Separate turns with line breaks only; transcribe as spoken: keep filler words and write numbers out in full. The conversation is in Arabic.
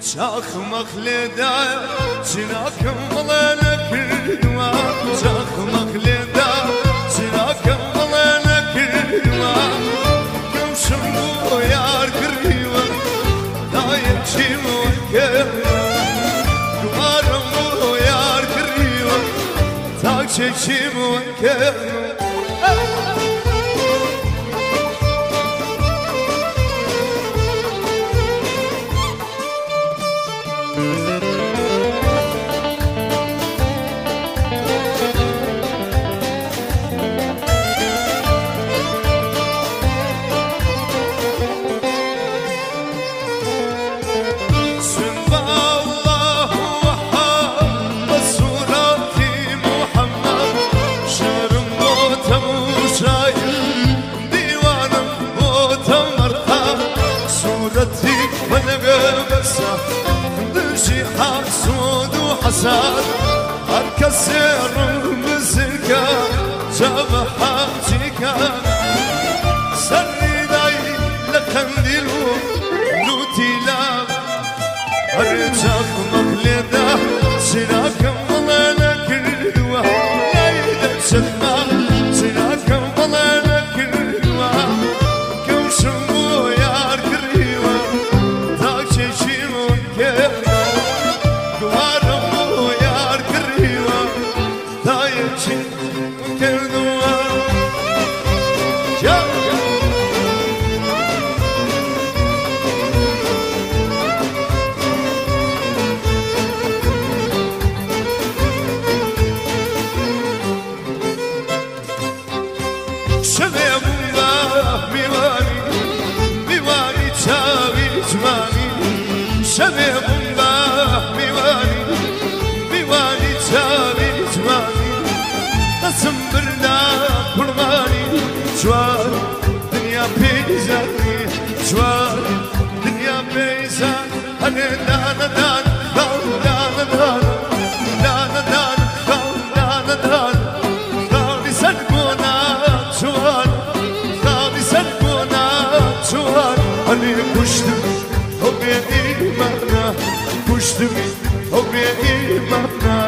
شاخ مخلدا شراكم ملانا كلوا شاخ مخلدا شراكم ملانا كلوا كم شمو يار كريوا داير شيمو كلوا كوارمو يار كريوا تاك شيمو كلوا حساد أركسر مسكا جمحا جيكا سري داي لقندلو نوتيلا أرجاك مخلدا شراك ملانا كلوا لا يدشنا شراك ملانا كلوا كم شمو يار كريوا تاك شيشيمو كيفنا شباب الله بيواني بيواني جابي جواني قسم بالله قرباني جوان دنيا بيزاني جوان دنيا بيزان أنا دانا دانا دانا دانا دانا دانا دانا دانا دانا سلقونا جوان دانا سلقونا جوان أنا كشتم هو بيئي مغنى كشتمي هو بيئي مغنى